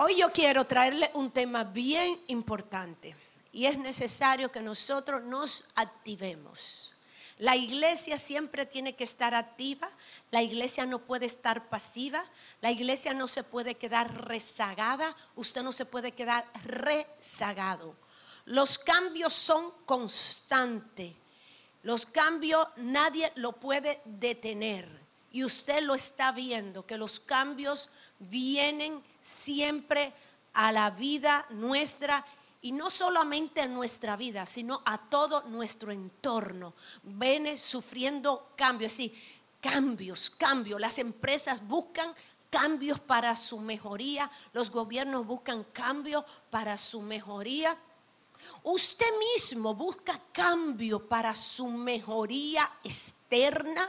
Hoy yo quiero traerle un tema bien importante y es necesario que nosotros nos activemos. La iglesia siempre tiene que estar activa, la iglesia no puede estar pasiva, la iglesia no se puede quedar rezagada, usted no se puede quedar rezagado. Los cambios son constantes, los cambios nadie lo puede detener. Y usted lo está viendo, que los cambios vienen siempre a la vida nuestra. Y no solamente en nuestra vida, sino a todo nuestro entorno. Viene sufriendo cambios, sí, cambios. Las empresas buscan cambios para su mejoría. Los gobiernos buscan cambios para su mejoría. Usted mismo busca cambio para su mejoría externa.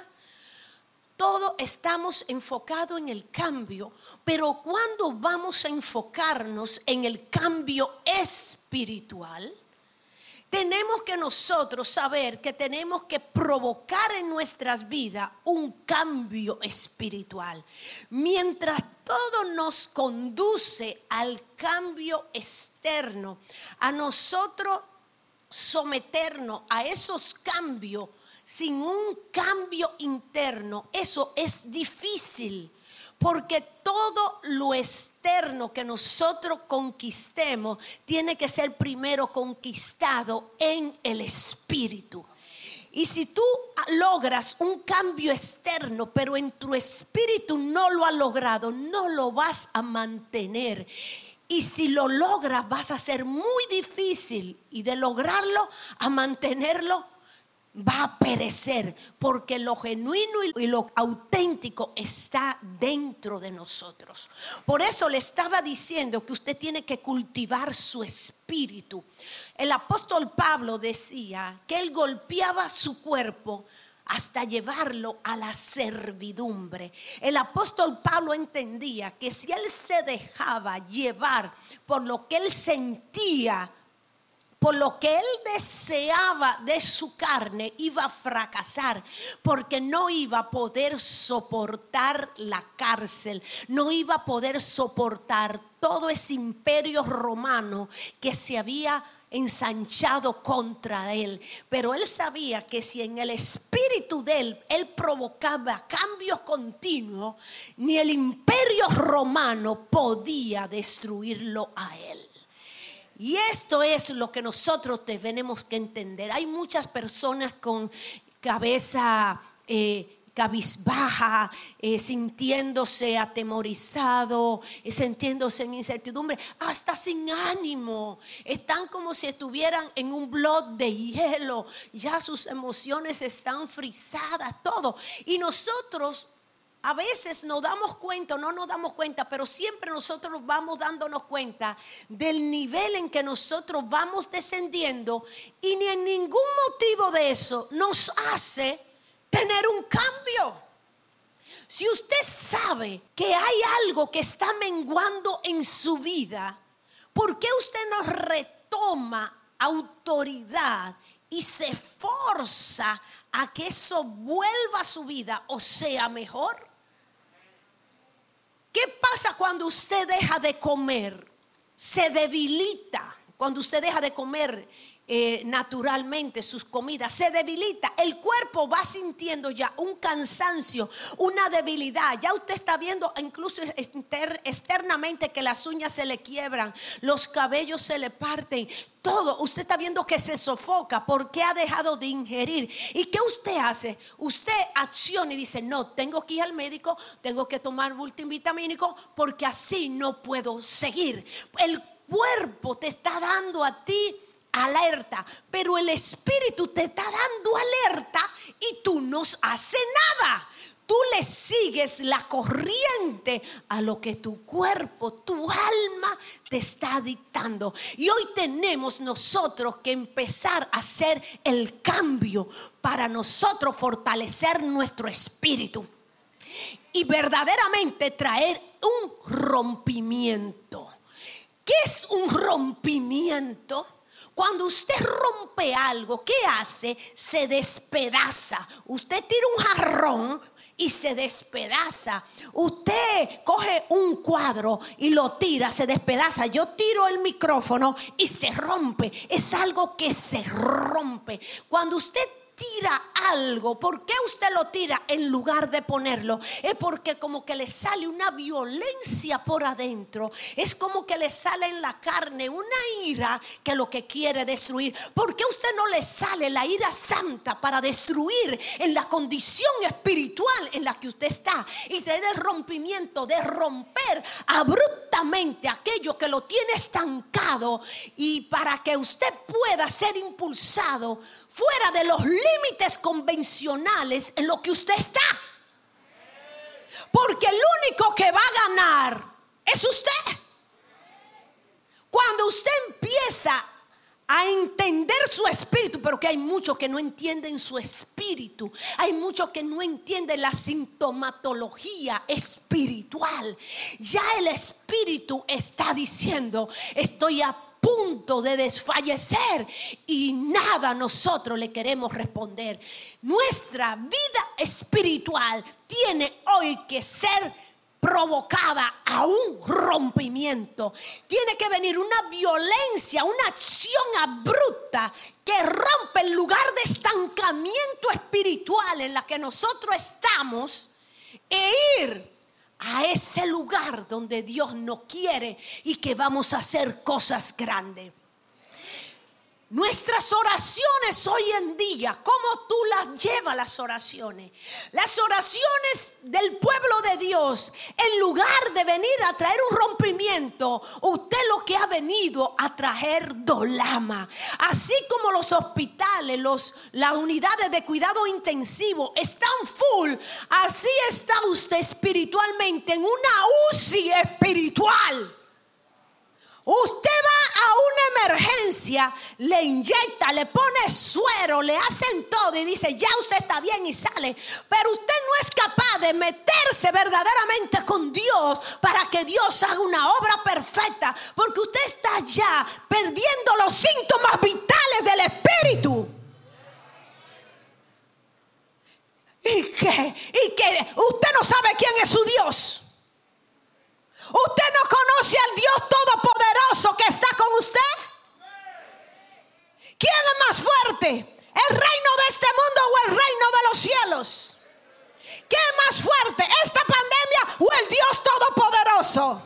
Todos estamos enfocados en el cambio, pero cuando vamos a enfocarnos en el cambio espiritual, tenemos que nosotros saber que tenemos que provocar en nuestras vidas un cambio espiritual. Mientras todo nos conduce al cambio externo, a nosotros someternos a esos cambios, sin un cambio interno, eso es difícil, porque todo lo externo que nosotros conquistemos tiene que ser primero conquistado en el espíritu. Y si tú logras un cambio externo, pero en tu espíritu no lo has logrado, no lo vas a mantener. Y si lo logras, vas a ser muy difícil, y de lograrlo a mantenerlo va a perecer, porque lo genuino y lo auténtico está dentro de nosotros. Por eso le estaba diciendo que usted tiene que cultivar su espíritu. El apóstol Pablo decía que él golpeaba su cuerpo hasta llevarlo a la servidumbre. El apóstol Pablo entendía que si él se dejaba llevar por lo que él sentía, por lo que él deseaba de su carne, iba a fracasar, porque no iba a poder soportar la cárcel, no iba a poder soportar todo ese imperio romano que se había ensanchado contra él. Pero él sabía que si en el espíritu de él provocaba cambios continuos, ni el imperio romano podía destruirlo a él. Y esto es lo que nosotros tenemos que entender. Hay muchas personas con cabeza cabizbaja, sintiéndose atemorizado, sintiéndose en incertidumbre, hasta sin ánimo. Están como si estuvieran en un bloque de hielo. Ya sus emociones están frisadas, todo. Y nosotros a veces nos damos cuenta, no nos damos cuenta, pero siempre nosotros vamos dándonos cuenta del nivel en que nosotros vamos descendiendo, y ni en ningún motivo de eso nos hace tener un cambio. Si usted sabe que hay algo que está menguando en su vida, ¿por qué usted no retoma autoridad y se esforza a que eso vuelva a su vida o sea mejor? ¿Qué pasa cuando usted deja de comer? Se debilita. Cuando usted deja de comer naturalmente sus comidas, se debilita. El cuerpo va sintiendo ya un cansancio, una debilidad. Ya usted está viendo incluso externamente que las uñas se le quiebran, los cabellos se le parten, todo. Usted está viendo que se sofoca porque ha dejado de ingerir. ¿Y qué usted hace? Usted acciona y dice: no, tengo que ir al médico, tengo que tomar multivitamínico, porque así no puedo seguir. El cuerpo te está dando a ti alerta, pero el espíritu te está dando alerta y tú no haces nada. Tú le sigues la corriente a lo que tu cuerpo, tu alma te está dictando. Y hoy tenemos nosotros que empezar a hacer el cambio para nosotros fortalecer nuestro espíritu y verdaderamente traer un rompimiento. ¿Qué es un rompimiento? Cuando usted rompe algo, ¿qué hace? Se despedaza. Usted tira un jarrón y se despedaza. Usted coge un cuadro y lo tira, se despedaza. Yo tiro el micrófono y se rompe. Es algo que se rompe. Cuando usted tira algo, ¿por qué usted lo tira en lugar de ponerlo? Es porque como que le sale una violencia por adentro. Es como que le sale en la carne una ira que lo que quiere destruir. ¿Por qué usted no le sale la ira santa para destruir en la condición espiritual en la que usted está y traer el rompimiento, de romper abruptamente aquello que lo tiene estancado, y para que usted pueda ser impulsado fuera de los límites convencionales en lo que usted está? Porque el único que va a ganar es usted. Cuando usted empieza a entender su espíritu, pero que hay muchos que no entienden su espíritu, hay muchos que no entienden la sintomatología espiritual. Ya el espíritu está diciendo: estoy a punto de desfallecer, y nada nosotros le queremos responder. Nuestra vida espiritual tiene hoy que ser provocada a un rompimiento. Tiene que venir una violencia, una acción abrupta que rompe el lugar de estancamiento espiritual en la que nosotros estamos, e ir a ese lugar donde Dios nos quiere y que vamos a hacer cosas grandes. Nuestras oraciones hoy en día, ¿cómo tú las llevas las oraciones? Las oraciones del pueblo de Dios, en lugar de venir a traer un rompimiento, usted lo que ha venido a traer dolama. Así como los hospitales, las unidades de cuidado intensivo están full, así está usted espiritualmente en una UCI espiritual. Usted va a una emergencia, le inyecta, le pone suero, le hacen todo y dice: ya usted está bien, y sale. Pero usted no es capaz de meterse verdaderamente con Dios para que Dios haga una obra perfecta, porque usted está ya perdiendo los síntomas vitales del espíritu. Y que usted no sabe quién es su Dios. ¿Usted no conoce al Dios todopoderoso que está con usted? ¿Quién es más fuerte? ¿El reino de este mundo o el reino de los cielos? ¿Quién es más fuerte? ¿Esta pandemia o el Dios todopoderoso?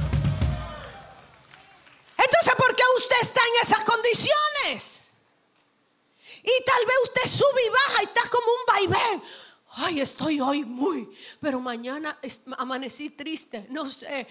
Entonces, ¿por qué usted está en esas condiciones? Y tal vez usted sube y baja y está como un vaivén. Ay, estoy hoy pero mañana amanecí triste, no sé.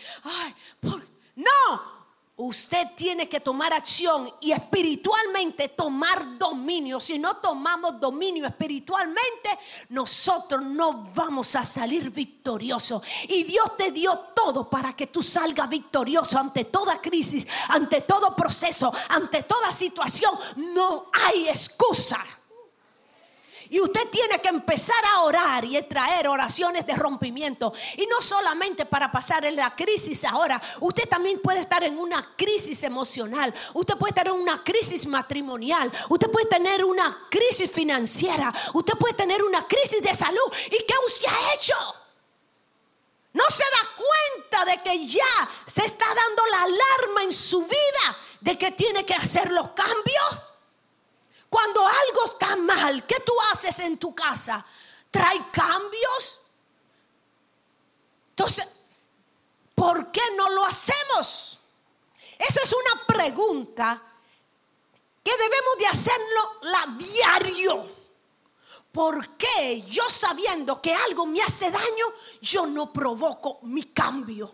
No, usted tiene que tomar acción y espiritualmente tomar dominio. Si no tomamos dominio espiritualmente, nosotros no vamos a salir victoriosos. Y Dios te dio todo para que tú salgas victorioso ante toda crisis, ante todo proceso, ante toda situación. No hay excusa. Y usted tiene que empezar a orar y a traer oraciones de rompimiento. Y no solamente para pasar en la crisis ahora. Usted también puede estar en una crisis emocional. Usted puede estar en una crisis matrimonial. Usted puede tener una crisis financiera. Usted puede tener una crisis de salud. ¿Y qué usted ha hecho? ¿No se da cuenta de que ya se está dando la alarma en su vida de que tiene que hacer los cambios? Cuando algo está mal, ¿qué tú haces en tu casa? ¿Trae cambios? Entonces, ¿por qué no lo hacemos? Esa es una pregunta que debemos de hacerlo diario. ¿Por qué yo, sabiendo que algo me hace daño, yo no provoco mi cambio?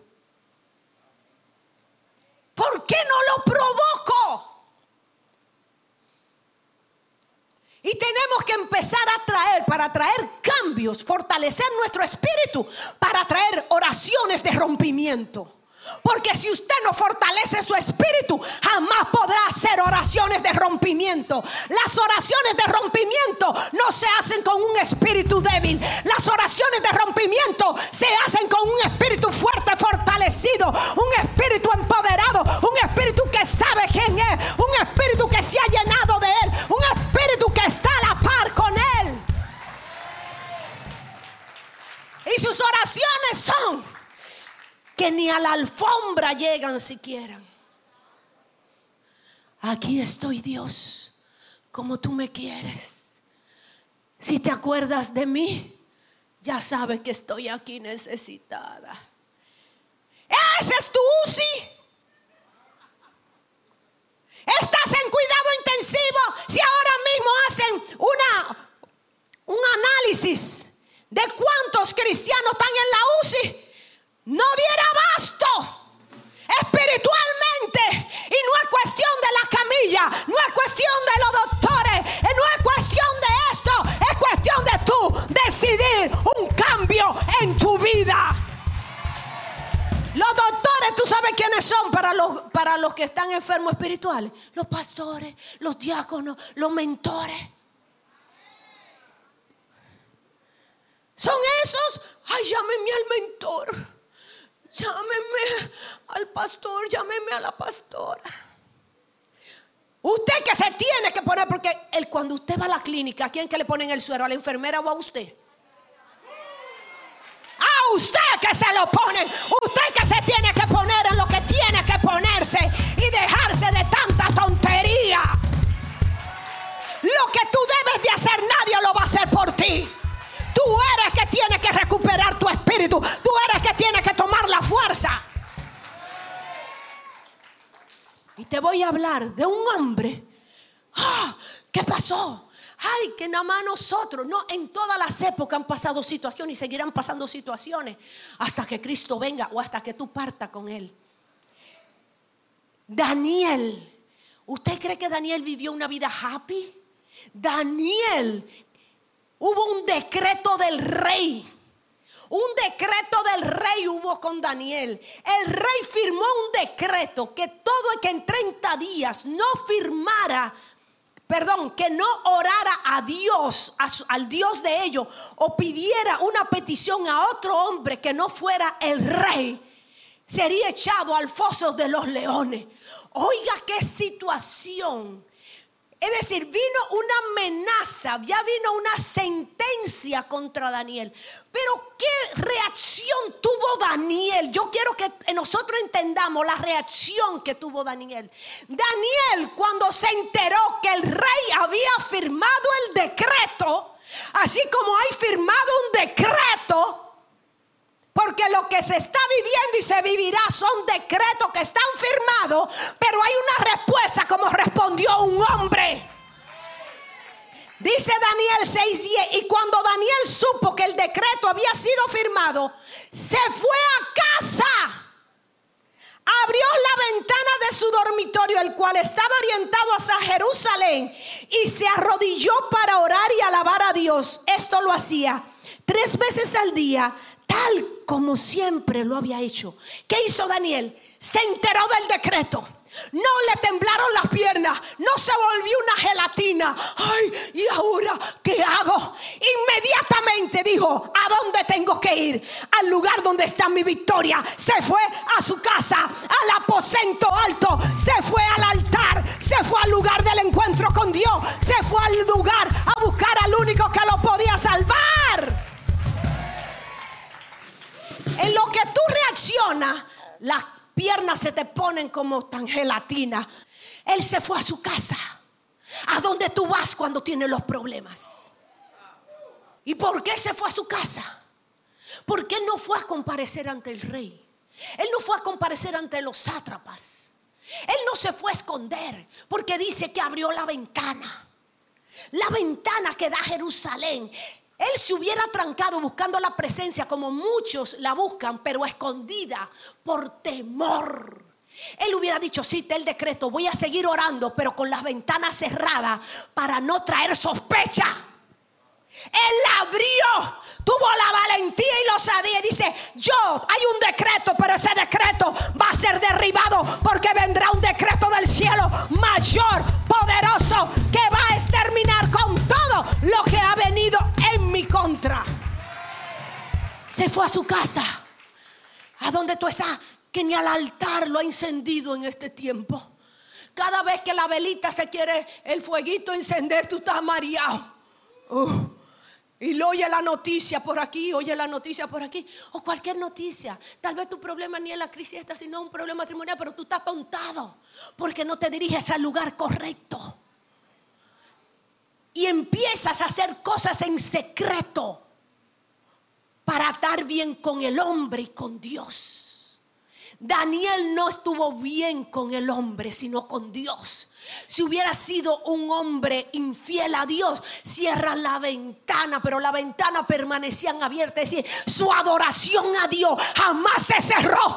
¿Por qué no lo provoco? Y tenemos que empezar para traer cambios, fortalecer nuestro espíritu, para traer oraciones de rompimiento. Porque si usted no fortalece su espíritu, jamás podrá hacer oraciones de rompimiento. Las oraciones de rompimiento no se hacen con un espíritu débil. Las oraciones de rompimiento se hacen con un espíritu fuerte, fortalecido, un espíritu empoderado, un espíritu que sabe quién es, un espíritu que se ha llenado de él, un espíritu que está a la par con él. corazón que ni a la alfombra llegan siquiera. Aquí estoy, Dios, como tú me quieres. Si te acuerdas de mí, ya sabes que estoy aquí necesitada. Ese es tu UCI. Estás en cuidado intensivo. Si ahora mismo hacen un análisis de cuántos cristianos están en la UCI, no diera abasto espiritualmente. Y no es cuestión de la camilla, no es cuestión de los doctores, no es cuestión de esto, es cuestión de tú decidir un cambio en tu vida. Los doctores, ¿tú sabes quiénes son para los que están enfermos espirituales? Los pastores, los diáconos, los mentores. Son esos. Ay, llámeme al mentor, llámeme al pastor, llámeme a la pastora. Usted que se tiene que poner, porque cuando usted va a la clínica, ¿a quién que le ponen el suero? ¿A la enfermera o a usted? A usted que se lo pone. Usted que se tiene que poner en lo que tiene que ponerse y dejarse de tanta tontería. Lo que tú debes de hacer, nadie lo va a hacer por ti. Tú eres que tienes que recuperar tu espíritu. Tú eres que tienes que tomar la fuerza. Y te voy a hablar de un hombre. ¿Qué pasó? Ay, que nada más nosotros. No, en todas las épocas han pasado situaciones y seguirán pasando situaciones hasta que Cristo venga o hasta que tú partas con Él. Daniel. ¿Usted cree que Daniel vivió una vida happy? Daniel, hubo un decreto del rey. Un decreto del rey hubo con Daniel. El rey firmó un decreto que todo el que en 30 días no firmara, que no orara a Dios, al Dios de ellos, o pidiera una petición a otro hombre que no fuera el rey, sería echado al foso de los leones. Oiga qué situación. Es decir, vino una amenaza, ya vino una sentencia contra Daniel. Pero ¿qué reacción tuvo Daniel? Yo quiero que nosotros entendamos la reacción que tuvo Daniel. Daniel, cuando se enteró que el rey había firmado el decreto, así como hay firmado un decreto, porque lo que se está viviendo y se vivirá son decretos que están firmados, pero hay una respuesta como respondió un hombre. Dice Daniel 6:10, y cuando Daniel supo que el decreto había sido firmado, se fue a casa, abrió la ventana de su dormitorio, el cual estaba orientado hacia Jerusalén, y se arrodilló para orar y alabar a Dios. Esto lo hacía 3 veces al día, tal como siempre lo había hecho. ¿Qué hizo Daniel? Se enteró del decreto. No le temblaron las piernas, no se volvió una gelatina. Ay, ¿y ahora qué hago? Inmediatamente dijo: ¿a dónde tengo que ir? Al lugar donde está mi victoria. Se fue a su casa, al aposento alto, se fue al altar, se fue al lugar del encuentro con Dios, se fue al lugar a buscar al único que lo podía salvar. En lo que tú reaccionas, las piernas se te ponen como tan gelatina. Él se fue a su casa. ¿A dónde tú vas cuando tienes los problemas? ¿Y por qué se fue a su casa? Porque él no fue a comparecer ante el rey. Él no fue a comparecer ante los sátrapas. Él no se fue a esconder, porque dice que abrió la ventana. La ventana que da a Jerusalén. Él se hubiera trancado buscando la presencia como muchos la buscan, pero escondida por temor. Él hubiera dicho: sí, está el decreto, voy a seguir orando, pero con las ventanas cerradas para no traer sospecha. Él la abrió, tuvo la valentía y lo sabía. Dice: hay un decreto, pero ese decreto va a ser derribado, porque vendrá un decreto del cielo mayor, poderoso, que va a exterminar con todo lo que ha venido en mi contra. Se fue a su casa. ¿A dónde tú estás? Que ni al altar lo ha encendido en este tiempo. Cada vez que la velita se quiere el fueguito encender, tú estás mareado. Y lo oye la noticia por aquí, oye la noticia por aquí, o cualquier noticia. Tal vez tu problema ni es la crisis esta, sino un problema matrimonial, pero tú estás atontado porque no te diriges al lugar correcto. Y empiezas a hacer cosas en secreto para estar bien con el hombre y con Dios. Daniel no estuvo bien con el hombre, sino con Dios. Si hubiera sido un hombre infiel a Dios, cierra la ventana, pero la ventana permanecía abierta. Es decir, su adoración a Dios jamás se cerró.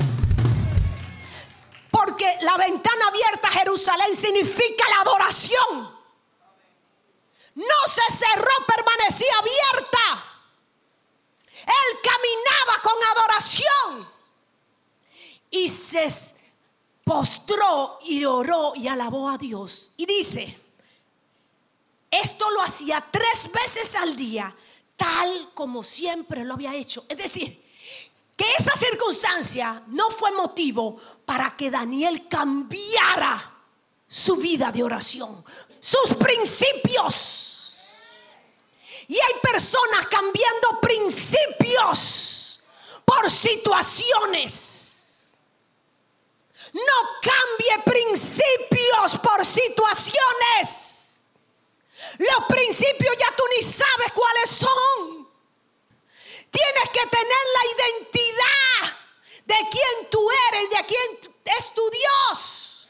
Porque la ventana abierta a Jerusalén significa la adoración. No se cerró, permanecía abierta. Él caminaba con adoración y se postró y oró y alabó a Dios. Y dice, esto lo hacía 3 veces al día, tal como siempre lo había hecho. Es decir, que esa circunstancia no fue motivo para que Daniel cambiara su vida de oración, sus principios. Y hay personas cambiando principios por situaciones. No cambie principios por situaciones. Los principios ya tú ni sabes cuáles son. Tienes que tener la identidad de quién tú eres y de quién es tu Dios.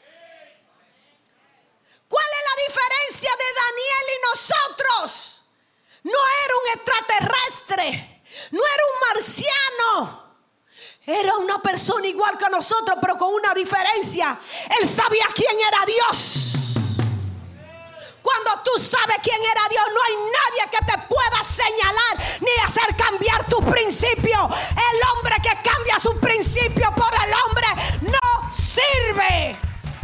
¿Cuál es la diferencia de Daniel y nosotros? No era un extraterrestre, no era un marciano. Era una persona igual que nosotros, pero con una diferencia. Él sabía quién era Dios. Cuando tú sabes quién era Dios, no hay nadie que te pueda señalar ni hacer cambiar tu principio. El hombre que cambia su principio por el hombre no sirve.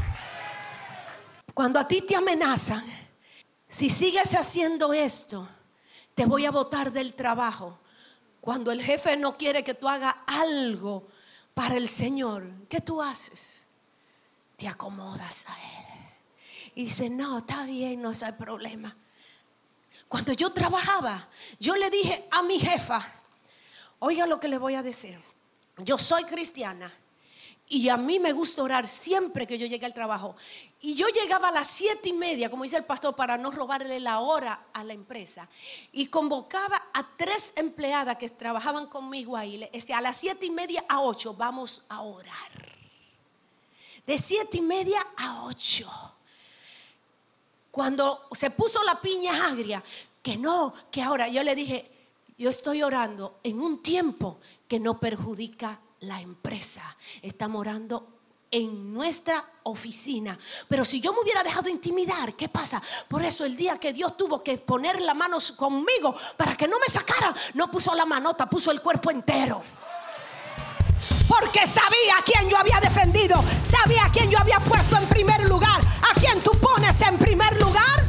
Cuando a ti te amenazan, si sigues haciendo esto, te voy a botar del trabajo. Cuando el jefe no quiere que tú hagas algo para el Señor, ¿qué tú haces? Te acomodas a Él. Y dices, no, está bien, no hay problema. Cuando yo trabajaba, yo le dije a mi jefa, oiga lo que le voy a decir. Yo soy cristiana y a mí me gusta orar siempre que yo llegue al trabajo. Y yo llegaba a las 7:30, como dice el pastor, para no robarle la hora a la empresa. Y convocaba a 3 empleadas que trabajaban conmigo ahí. Le decía, a las 7:30 a 8 vamos a orar. De 7:30 a 8. Cuando se puso la piña agria, que no, que ahora, yo le dije, yo estoy orando en un tiempo que no perjudica la empresa. Estamos orando en nuestra oficina. Pero si yo me hubiera dejado intimidar, ¿qué pasa? Por eso el día que Dios tuvo que poner las manos conmigo para que no me sacaran, no puso la manota, puso el cuerpo entero. Porque sabía a quién yo había defendido, sabía a quién yo había puesto en primer lugar. ¿A quién tú pones en primer lugar?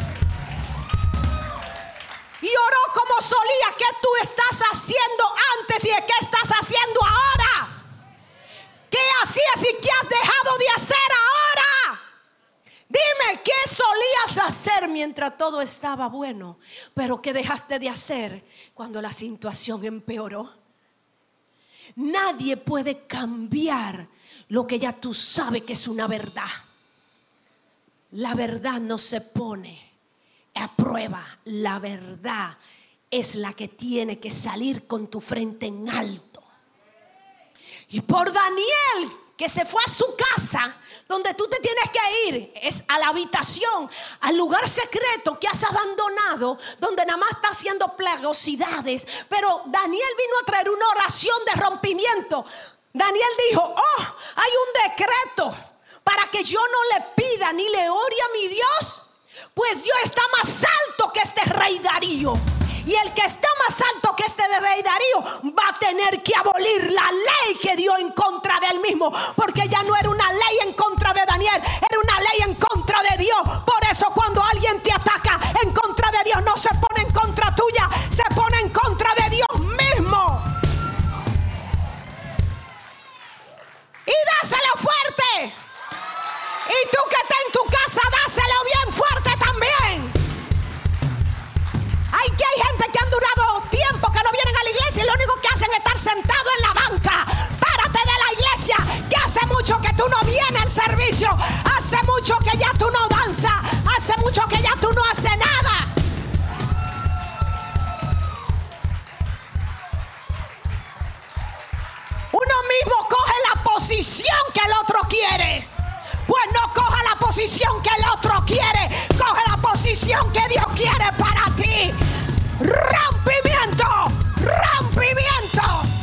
Y oró como solía. ¿Qué tú estás haciendo antes y qué estás haciendo ahora? ¿Qué hacías y qué has dejado de hacer ahora? Dime, ¿qué solías hacer mientras todo estaba bueno, pero qué dejaste de hacer cuando la situación empeoró? Nadie puede cambiar lo que ya tú sabes que es una verdad. La verdad no se pone a prueba. La verdad es la que tiene que salir con tu frente en alto. Y por Daniel, que se fue a su casa, donde tú te tienes que ir, es a la habitación, al lugar secreto que has abandonado, donde nada más está haciendo plagosidades. Pero Daniel vino a traer una oración de rompimiento. Daniel dijo, hay un decreto para que yo no le pida ni le ore a mi Dios, pues Dios está más alto que este rey Darío. Y el que está más alto que este de rey Darío va a tener que abolir la ley que dio en contra de él mismo. Porque ya no era una ley en contra de Daniel, era una ley en contra de Dios. Por eso cuando alguien te ataca en contra de Dios, no se pone en contra tuya, se pone en contra de Dios mismo. Y dáselo fuerte. Y tú que estás en tu casa, dáselo bien fuerte también. Hay gente que viene el servicio. Hace mucho que ya tú no danzas. Hace mucho que ya tú no haces nada. Uno mismo coge la posición que el otro quiere. Pues no coja la posición que el otro quiere. Coge la posición que Dios quiere para ti. Rompimiento. Rompimiento.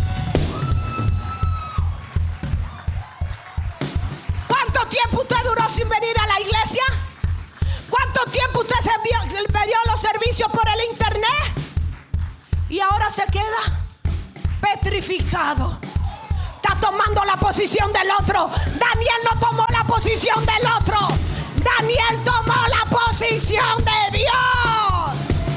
¿Cuánto tiempo usted duró sin venir a la iglesia? ¿Cuánto tiempo usted se vio los servicios por el internet? Y ahora se queda petrificado. Está tomando la posición del otro. Daniel no tomó la posición del otro. Daniel tomó la posición de Dios.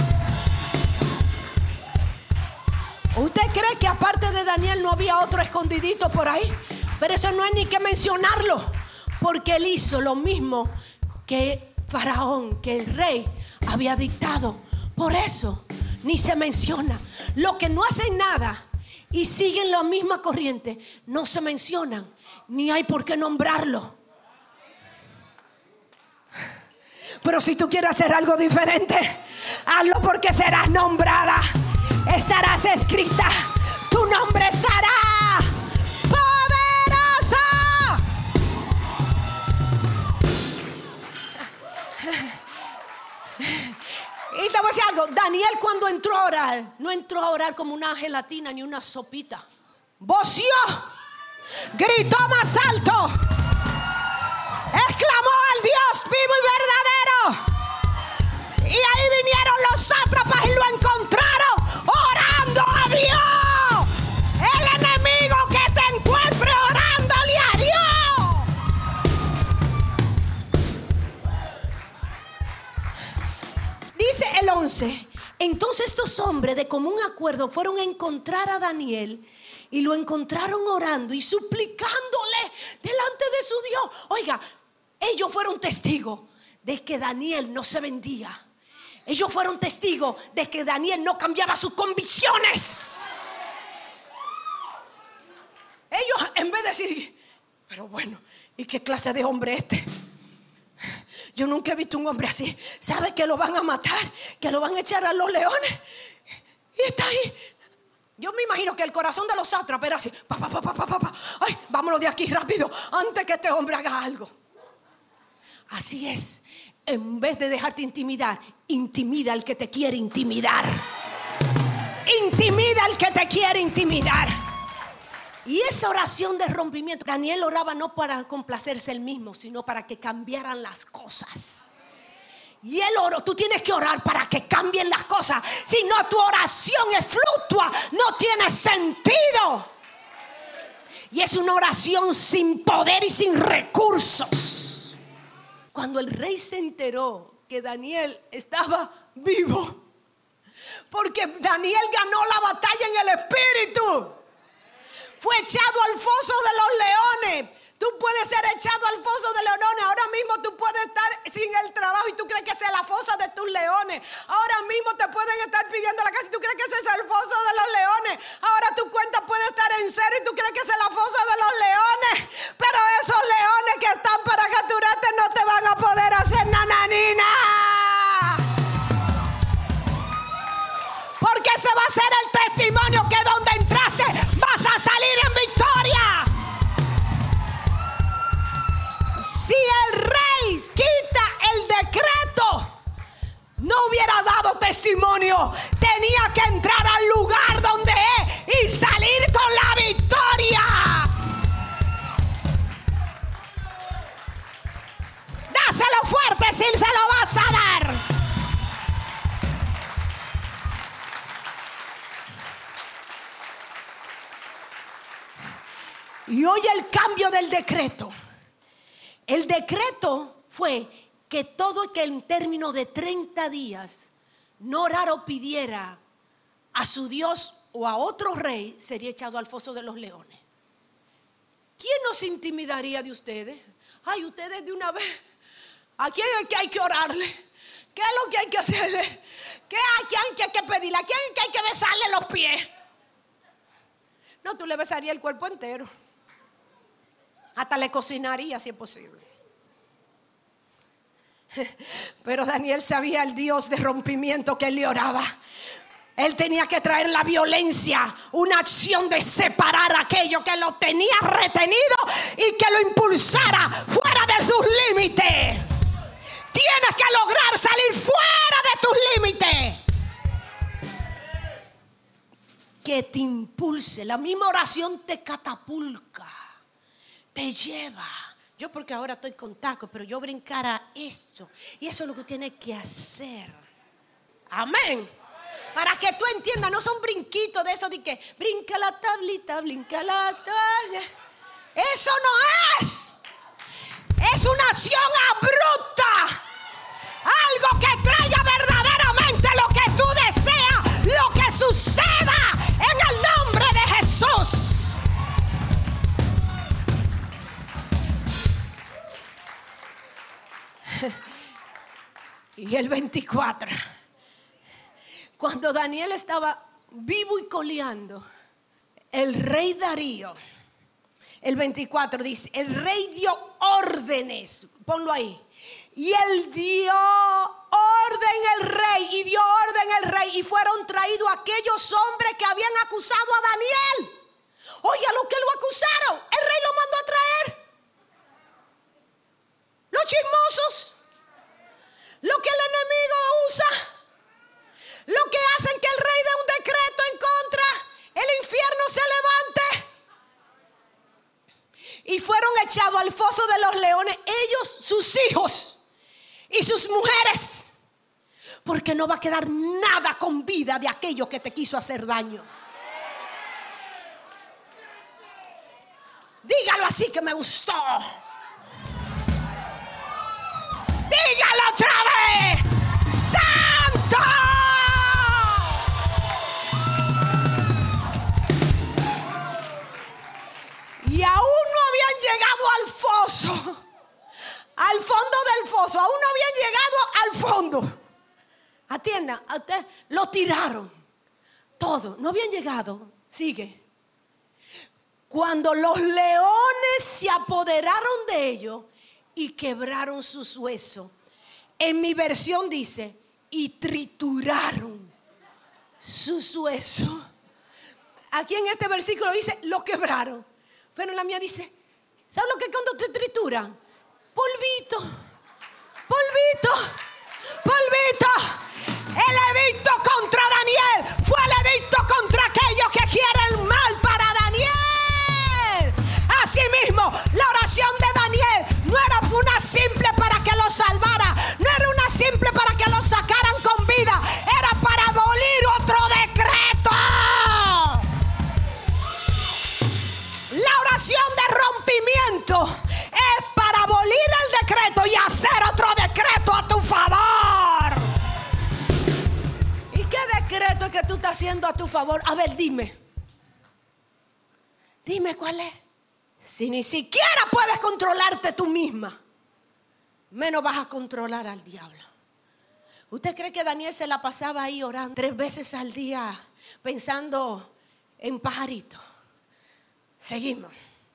¿Usted cree que aparte de Daniel no había otro escondidito por ahí? Pero eso no hay ni que mencionarlo, porque él hizo lo mismo que Faraón, que el rey había dictado. Por eso ni se menciona. Lo que no hacen nada y siguen la misma corriente, no se mencionan, ni hay por qué nombrarlo. Pero si tú quieres hacer algo diferente, hazlo, porque serás nombrada, estarás escrita, tu nombre estará poderosa. Y te voy a decir algo. Daniel, cuando entró a orar, no entró a orar como una gelatina ni una sopita. Voció, gritó más alto, exclamó al Dios vivo y verdadero. Y ahí vinieron los sátrapas y lo encontraron orando a Dios. El enemigo que te encuentre orándole a Dios. Dice el 11. Entonces estos hombres de común acuerdo fueron a encontrar a Daniel y lo encontraron orando y suplicándole delante de su Dios. Oiga, ellos fueron testigos de que Daniel no se vendía. Ellos fueron testigos de que Daniel no cambiaba sus convicciones. Ellos, en vez de decir, pero bueno, ¿y qué clase de hombre es este? Yo nunca he visto un hombre así. Sabe que lo van a matar, que lo van a echar a los leones. Y está ahí. Yo me imagino que el corazón de los sátrapas era así. Ay, vámonos de aquí rápido, antes que este hombre haga algo. Así es. En vez de dejarte intimidar, intimida al que te quiere intimidar. Intimida al que te quiere intimidar. Y esa oración de rompimiento, Daniel oraba no para complacerse él mismo, sino para que cambiaran las cosas. Y él oró. Tú tienes que orar para que cambien las cosas. Si no, tu oración es fluctua, no tiene sentido. Y es una oración sin poder y sin recursos. Cuando el rey se enteró que Daniel estaba vivo, porque Daniel ganó la batalla en el espíritu, fue echado al foso de los leones. Tú puedes ser echado al foso de leones. Ahora mismo tú puedes estar sin el trabajo y tú crees que esa es la fosa de tus leones. Ahora mismo te pueden estar pidiendo la casa y tú crees que ese es el foso de los leones. Ahora tu cuenta puede estar en cero y tú crees que esa es la fosa de los leones. Pero esos leones que están para capturarte no te van a poder hacer nananina. Porque ese va a ser el testimonio que donde entraste vas a salir en victoria. Si el rey quita el decreto, no hubiera dado testimonio. Tenía que entrar al lugar donde es y salir con la victoria. Dáselo fuerte si se lo vas a dar. Y oye el cambio del decreto. El decreto fue que todo que en términos de 30 días no orara o pidiera a su Dios o a otro rey sería echado al foso de los leones. ¿Quién nos intimidaría de ustedes? Ay, ustedes de una vez. ¿A quién es que hay que orarle? ¿Qué es lo que hay que hacerle? ¿Qué hay que pedirle? ¿A quién es que hay que besarle los pies? No, tú le besarías el cuerpo entero. Hasta le cocinaría si es posible. Pero Daniel sabía el Dios de rompimiento que él le oraba. Él tenía que traer la violencia, una acción de separar aquello que lo tenía retenido y que lo impulsara fuera de sus límites. Tienes que lograr salir fuera de tus límites. Que te impulse. La misma oración te catapulta, te lleva. Yo porque ahora estoy con tacos, pero yo brincar a esto. Y eso es lo que tienes que hacer. Amén. Para que tú entiendas, no son brinquitos de eso de que brinca la tablita, brinca la tablita. Eso no es. Es una acción abrupta. Algo que traiga verdaderamente lo que tú deseas, lo que suceda en el nombre de Jesús. Y el 24, cuando Daniel estaba vivo y coleando, el rey Darío, el 24 dice, el rey dio órdenes, ponlo ahí. Y él dio orden el rey, y dio orden el rey, y fueron traídos aquellos hombres que habían acusado a Daniel. Oye, a lo que lo acusaron, el rey lo mandó a traer. Los chismosos, lo que el enemigo usa, lo que hacen que el rey dé un decreto en contra, el infierno se levante. Y fueron echados al foso de los leones, ellos, sus hijos y sus mujeres, porque no va a quedar nada con vida de aquello que te quiso hacer daño. Dígalo así que me gustó. Dígalo otra vez. ¡Santo! Y aún no habían llegado al foso, al fondo del foso. Aún no habían llegado al fondo. Atiendan, a usted lo tiraron todo. No habían llegado. Sigue. Cuando los leones se apoderaron de ellos y quebraron sus huesos. En mi versión dice, y trituraron sus huesos. Aquí en este versículo dice, lo quebraron. Pero en la mía dice, ¿sabes lo que cuando te trituran? Polvito, polvito, polvito. El edicto contra Daniel fue el edicto contra aquellos que quieren mal para Daniel. Asimismo, la oración de Daniel no era una simple para que lo salvara, no era una simple para que lo sacaran con vida, era para abolir otro decreto. La oración de rompimiento es para abolir el decreto y hacer otro decreto a tu favor. ¿Y qué decreto es que tú estás haciendo a tu favor? A ver, dime. Dime cuál es. Si ni siquiera puedes controlarte tú misma, menos vas a controlar al diablo. ¿Usted cree que Daniel se la pasaba ahí orando 3 veces al día pensando en pajaritos? Seguimos.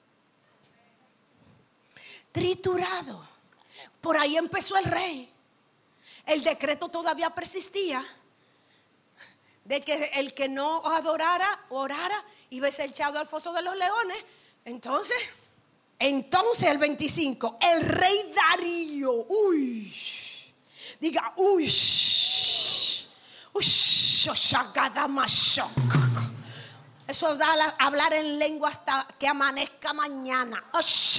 Triturado. Por ahí empezó el rey. El decreto todavía persistía de que el que no adorara, orara, iba a ser echado al foso de los leones. Entonces el 25, el rey Darío, diga, eso da a hablar en lengua hasta que amanezca mañana. Sí,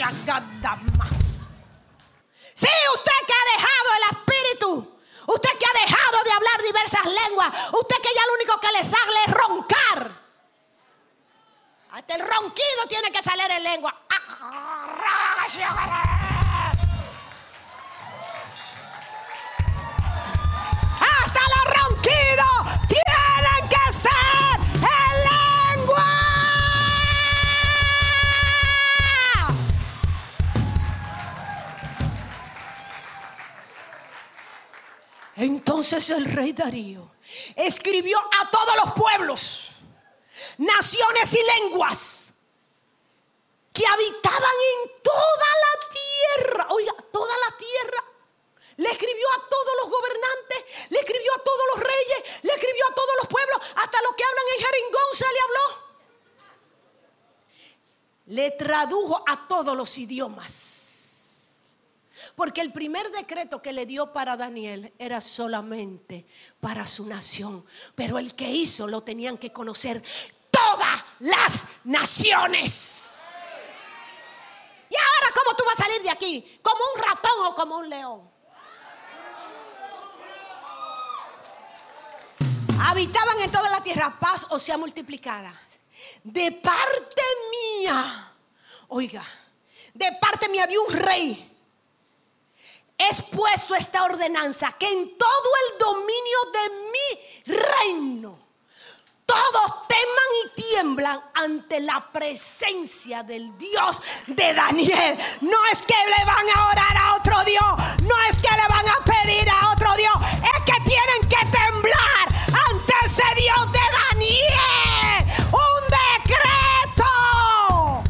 usted que ha dejado el espíritu, usted que ha dejado de hablar diversas lenguas, usted que ya lo único que le sale es roncar. Hasta el ronquido tiene que salir en lengua. Hasta los ronquidos tienen que ser en lengua. Entonces el rey Darío escribió a todos los pueblos, naciones y lenguas que habitaban en toda la tierra. Oiga, toda la tierra. Le escribió a todos los gobernantes, le escribió a todos los reyes, le escribió a todos los pueblos, hasta los que hablan en jeringonza le habló. Le tradujo a todos los idiomas. Porque el primer decreto que le dio para Daniel era solamente para su nación. Pero el que hizo lo tenían que conocer todas las naciones. ¿Y ahora cómo tú vas a salir de aquí? ¿Como un ratón o como un león? Habitaban en toda la tierra paz o sea multiplicada. De parte mía, oiga, de parte mía de un rey es puesto esta ordenanza, que en todo el dominio de mi reino todos teman y tiemblan ante la presencia del Dios de Daniel. No es que le van a orar a otro Dios, no es que le van a pedir a otro Dios, es que tienen que temblar ante ese Dios de Daniel. Un decreto.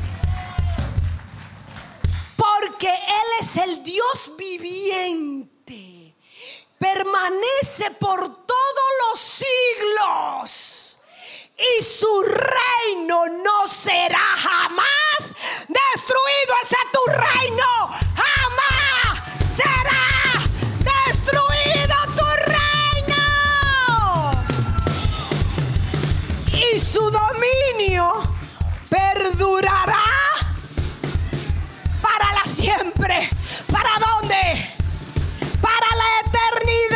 Porque Él es el Dios viviente. Permanece por todos los siglos. Y su reino no será jamás destruido. Ese es tu reino. Jamás será destruido tu reino. Y su dominio perdurará para la siempre. ¿Para dónde? Para la eternidad.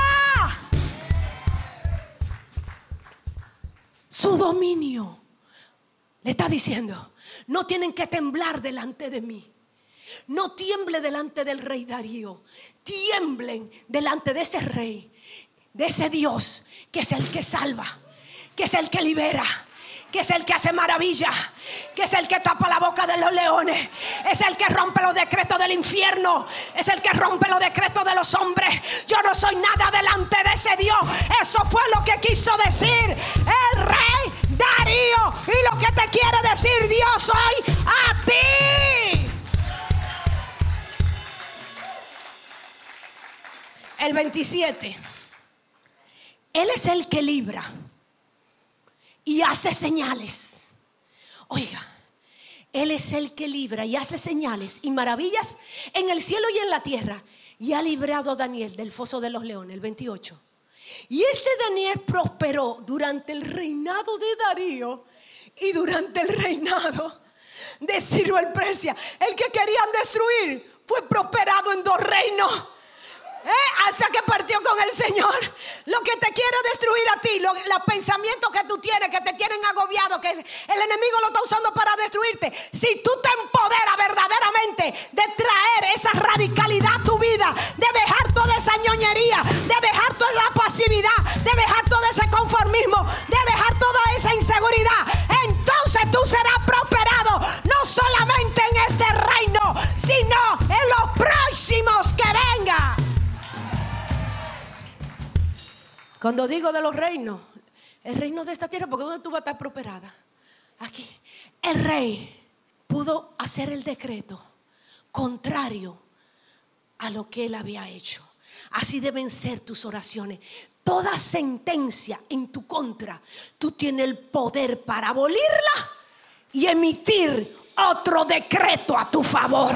Su dominio. Le está diciendo, no tienen que temblar delante de mí. No tiemble delante del rey Darío. Tiemblen delante de ese rey, de ese Dios que es el que salva, que es el que libera, que es el que hace maravilla, que es el que tapa la boca de los leones, es el que rompe los decretos del infierno, es el que rompe los decretos de los hombres. Yo no soy nada delante de ese Dios. Eso fue lo que quiso decir el rey Darío, y lo que te quiere decir Dios hoy a ti. El 27. Él es el que libra y hace señales. Oiga, Él es el que libra y hace señales y maravillas en el cielo y en la tierra. Y ha librado a Daniel del foso de los leones. El 28. Y este Daniel prosperó durante el reinado de Darío y durante el reinado de Ciro el Persia. El que querían destruir fue prosperado en 2 reinos. Hasta que partió con el Señor. Lo que te quiere destruir a ti, los pensamientos que tú tienes, que te tienen agobiado, que el enemigo lo está usando para destruirte. Si tú te empoderas verdaderamente de traer esa radicalidad a tu vida, de dejar toda esa ñoñería, de dejar toda la pasividad, de dejar todo ese conformismo, de dejar toda esa inseguridad, entonces tú serás prosperado, no solamente en este reino, sino en los próximos que vengan. Cuando digo de los reinos, el reino de esta tierra, porque ¿dónde tú vas a estar prosperada? Aquí. El rey pudo hacer el decreto contrario a lo que él había hecho. Así deben ser tus oraciones. Toda sentencia en tu contra, tú tienes el poder para abolirla y emitir otro decreto a tu favor.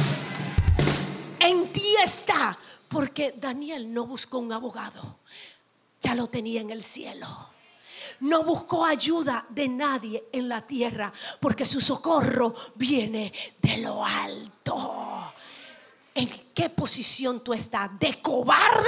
En ti está, porque Daniel no buscó un abogado. Ya lo tenía en el cielo. No buscó ayuda de nadie en la tierra, porque su socorro viene de lo alto. ¿En qué posición tú estás? ¿De cobarde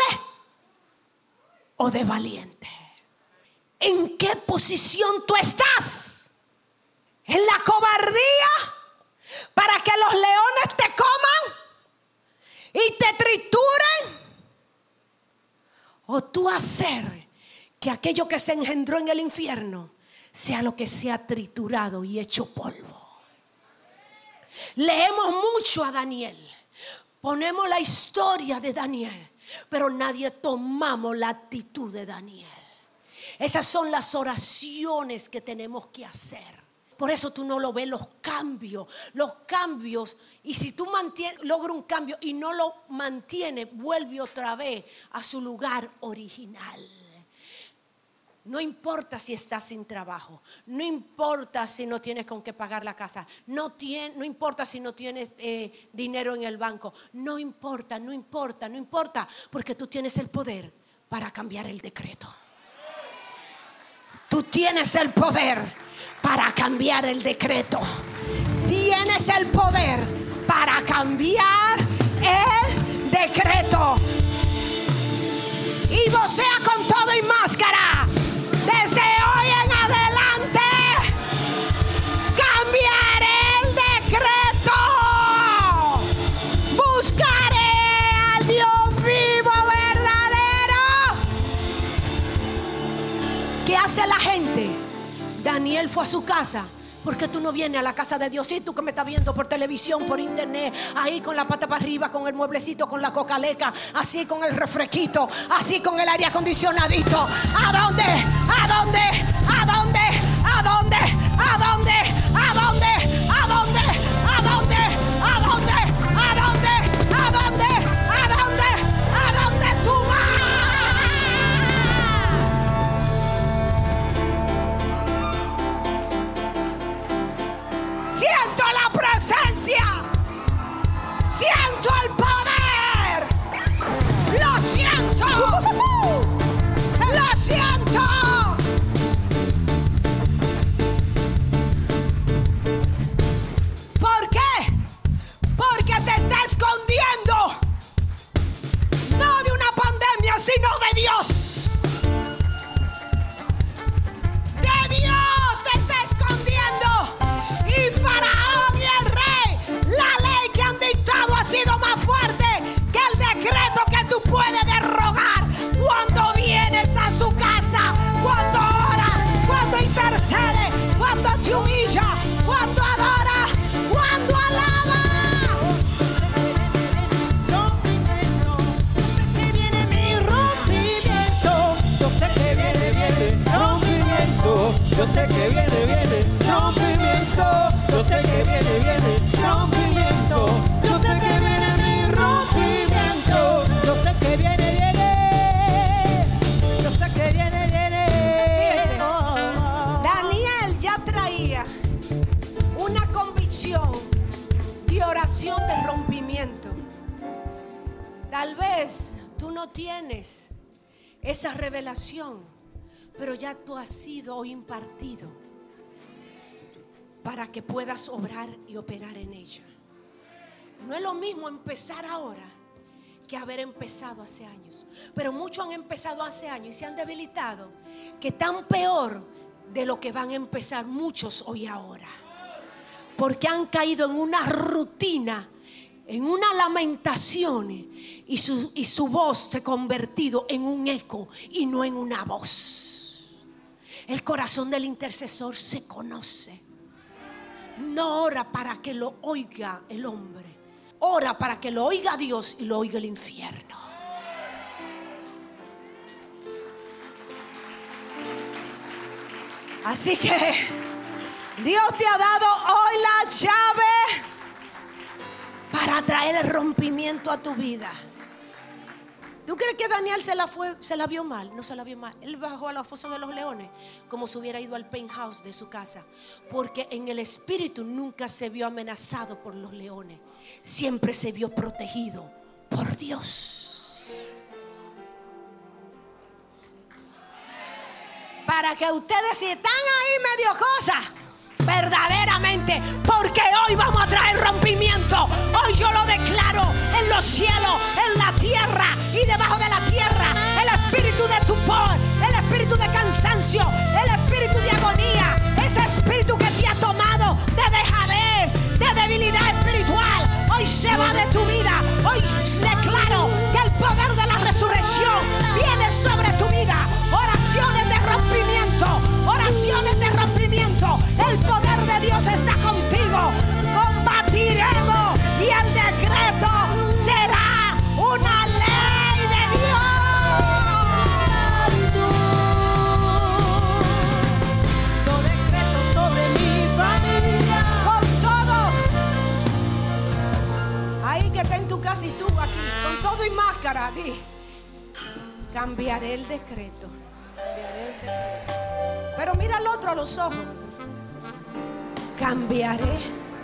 o de valiente? ¿En qué posición tú estás? ¿En la cobardía para que los leones te coman y te trituren? ¿O tú hacer que aquello que se engendró en el infierno sea lo que sea triturado y hecho polvo? Leemos mucho a Daniel, ponemos la historia de Daniel, pero nadie tomamos la actitud de Daniel. Esas son las oraciones que tenemos que hacer. Por eso tú no lo ves los cambios. Y si tú logras un cambio y no lo mantienes, vuelve otra vez a su lugar original. No importa si estás sin trabajo, no importa si no tienes con qué pagar la casa, no importa si no tienes dinero en el banco, no importa, porque tú tienes el poder para cambiar el decreto. Tú tienes el poder para cambiar el decreto. Tienes el poder para cambiar el decreto. Y vocea con todo y máscara. Desde hoy en adelante, cambiaré el decreto. Buscaré al Dios vivo, verdadero. ¿Qué hace la gente? Daniel fue a su casa. ¿Por qué tú no vienes a la casa de Dios? Y tú que me estás viendo por televisión, por internet, ahí con la pata para arriba, con el mueblecito, con la cocaleca, así con el refresquito, así con el aire acondicionadito. ¿A dónde? ¿A dónde? ¿A dónde? ¿A dónde? ¿A dónde? ¿A dónde? ¿A dónde? ¿A dónde? ¿A dónde? ¿A dónde? ¿A dónde? ¿A dónde? ¿A dónde tú vas? Siento la presencia, siento el poder, lo siento, lo siento. ¿Por qué? Porque te está escondiendo, no de una pandemia, sino de Dios. De Dios te está escondiendo. Y Faraón y el rey, la ley que han dictado ha sido más fuerte que el decreto que tú puedes derrogar cuando vienes a su casa, cuando oras, cuando intercedes, cuando te humilla, cuando adoras, cuando alabas. Yo sé que viene rompimiento. Yo sé que viene rompimiento. Yo sé que viene mi rompimiento. Yo sé que viene. Yo sé que viene. Fíjese, Daniel ya traía una convicción de oración de rompimiento. Tal vez tú no tienes esa revelación, pero ya tú has sido impartido para que puedas obrar y operar en ella. No es lo mismo empezar ahora que haber empezado hace años. Pero muchos han empezado hace años y se han debilitado, que están peor de lo que van a empezar muchos hoy ahora. Porque han caído en una rutina, en una lamentación, y su voz se ha convertido en un eco y no en una voz. El corazón del intercesor se conoce. No ora para que lo oiga el hombre, ora para que lo oiga Dios y lo oiga el infierno. Así que Dios te ha dado hoy la llave para traer el rompimiento a tu vida. ¿Tú crees que Daniel se la vio mal? No se la vio mal. Él bajó a la fosa de los leones como si hubiera ido al penthouse de su casa, porque en el espíritu nunca se vio amenazado por los leones. Siempre se vio protegido por Dios. Para que ustedes, si están ahí medio cosas, verdaderamente, porque hoy vamos a traer rompimiento. Hoy yo lo declaro en los cielos, en la tierra y debajo de la tierra. El espíritu de tupor, el espíritu de cansancio, el espíritu de agonía, ese espíritu que te ha tomado de dejadez, de debilidad espiritual, hoy se va de tu vida. Hoy declaro que el poder de la resurrección viene sobre tu vida. Oraciones de rompimiento, oraciones de rompimiento. El poder de Dios está contigo. Combatiremos y el decreto será una ley de Dios. Yo decreto sobre mi familia. en tu casa y tú aquí, con todo y máscara, di: cambiaré el decreto. Pero mira al otro a los ojos. Cambiaré.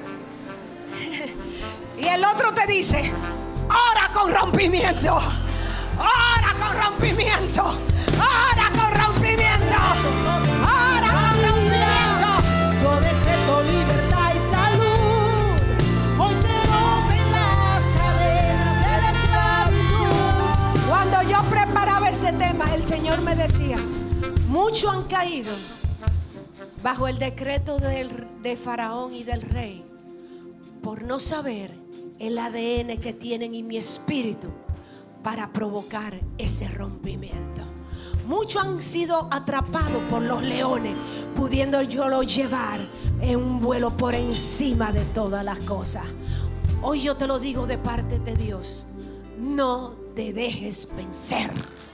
Y el otro te dice: ora con rompimiento. Ora con rompimiento. Ora con rompimiento. Ora con rompimiento. Yo decreto libertad y salud. Hoy se rompen las cadenas de la esclavitud. Cuando yo preparaba ese tema, el Señor me decía: muchos han caído bajo el decreto de Faraón y del rey por no saber el ADN que tienen en mi espíritu para provocar ese rompimiento. Muchos han sido atrapados por los leones, pudiendo yo lo llevar en un vuelo por encima de todas las cosas. Hoy yo te lo digo de parte de Dios: no te dejes vencer.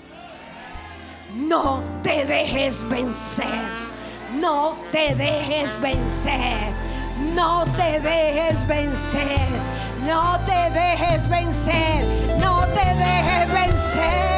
No te dejes vencer. No te dejes vencer. No te dejes vencer. No te dejes vencer. No te dejes vencer.